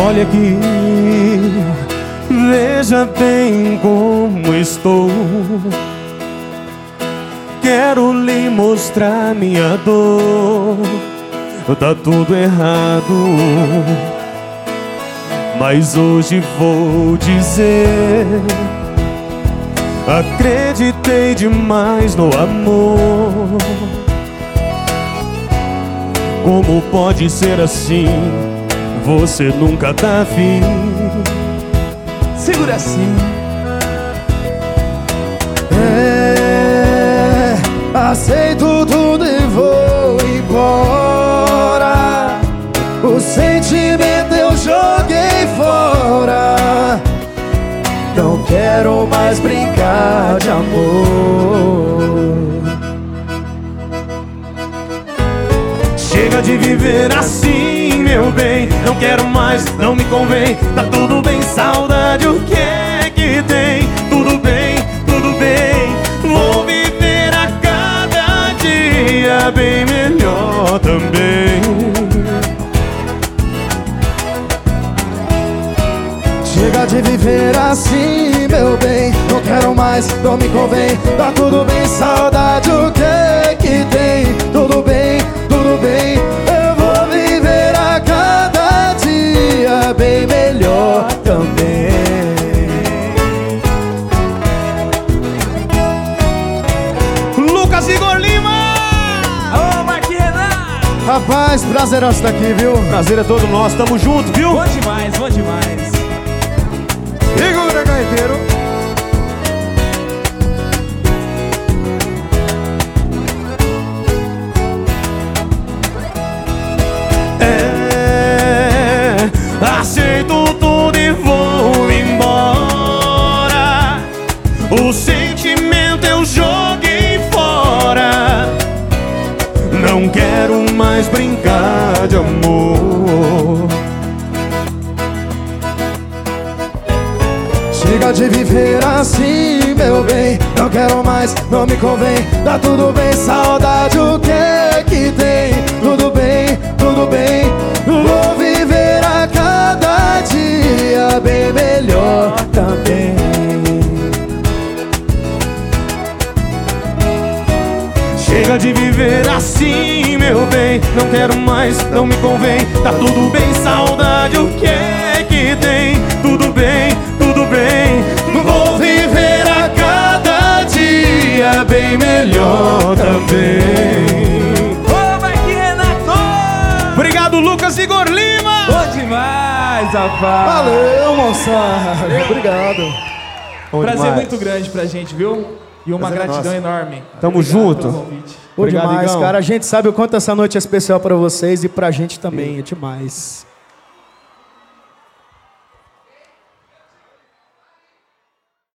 Olha aqui, veja bem como estou. Quero lhe mostrar minha dor. Tá tudo errado, mas hoje vou dizer: acreditei demais no amor. Como pode ser assim? Você nunca tá afim. Segura assim. Aceito tudo e vou embora. O sentimento eu joguei fora. Não quero mais brincar de amor. Chega de viver assim, meu bem. Não quero mais, não me convém. Tá tudo bem, saudade, o que é que tem? Tudo bem, tudo bem. Vou viver a cada dia bem melhor também. Chega de viver assim, meu bem. Não quero mais, não me convém. Tá tudo bem, saudade, o que é que tem? Tudo bem, tudo bem. Eu vou viver a cada dia bem melhor também. Lucas Igor Lima! Ô, Marquinhos Renan! Rapaz, prazerão estar aqui, viu? Prazer é todo nosso, tamo junto, viu? Bom demais, bom demais. Segura, gaiteiro. Aceito tudo e vou embora. O sentimento eu joguei fora. Não quero mais brincar de amor. Chega de viver assim, meu bem. Não quero mais, não me convém. Tá tudo bem, saudade, o que é que tem? Tudo bem, tudo bem. Vou viver a cada dia bem melhor também. Chega de viver assim, meu bem. Não quero mais, não me convém. Tá tudo bem, saudade, o que é que tem? Tudo bem, tudo bem. Vou viver a cada dia bem melhor também. Ô, Marquinhos Renato! Obrigado, Lucas Igor Lima! Bom demais, rapaz! Valeu, moçada. Obrigado. Bom Prazer demais. muito grande pra gente, viu? E uma Prazer é gratidão nosso. enorme. Tamo Obrigado junto. pelo convite. Bom Obrigado, demais, Igão. cara. A gente sabe o quanto essa noite é especial pra vocês e pra gente também. É demais.